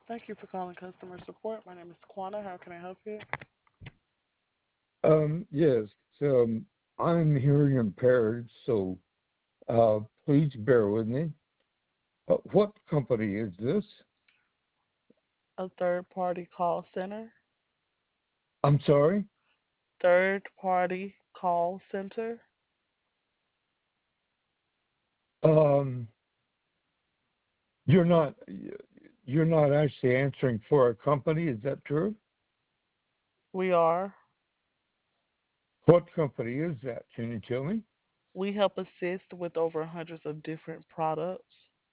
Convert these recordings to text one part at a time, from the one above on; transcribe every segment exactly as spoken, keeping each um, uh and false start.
Thank you for calling customer support. My name is Quana. How can I help you? Um, yes, um, I'm hearing impaired, so uh, please bear with me. Uh, what company is this? A third party call center. I'm sorry. Third party call center. Um, you're not you're not actually answering for a company. Is that true? We are. What company is that? Can you tell me? We help assist with over hundreds of different products.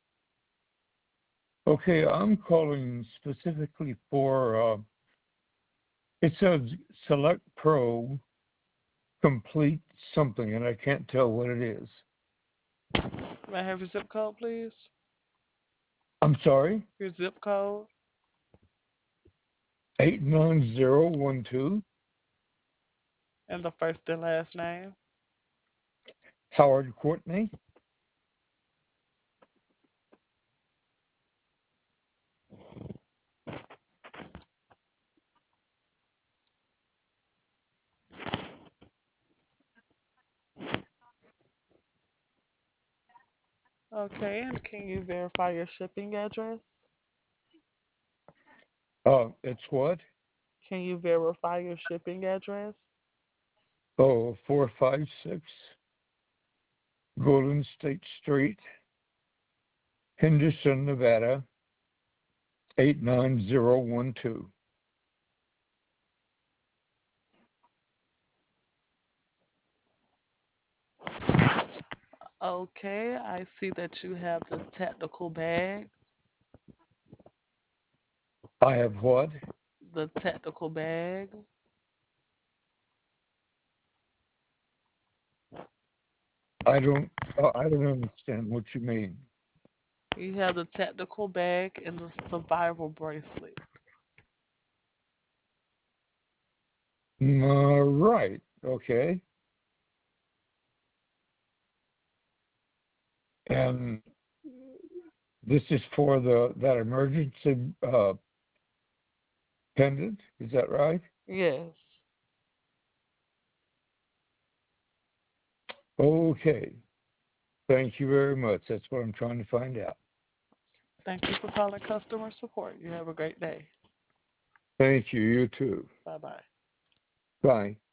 Okay, I'm calling specifically for. Uh, it says Select Pro Complete something, and I can't tell what it is. May I have your zip code, please? I'm sorry. Your zip code Eight nine zero one two. and the first and last name. Howard Courtney. Okay, and can you verify your shipping address? Uh, it's what? Can you verify your shipping address? Oh, four five six Golden State Street, Henderson, Nevada, eight nine zero one two. Okay, I see that you have the tactical bag. I have what? The tactical bag. I don't. Uh, I don't understand what you mean. You have the tactical bag and the survival bracelet. Mm, uh, right. Okay. And this is for the that emergency uh, pendant. Is that right? Yes. Okay. Thank you very much. That's what I'm trying to find out. Thank you for calling customer support. You have a great day. Thank you. You too. Bye bye. Bye.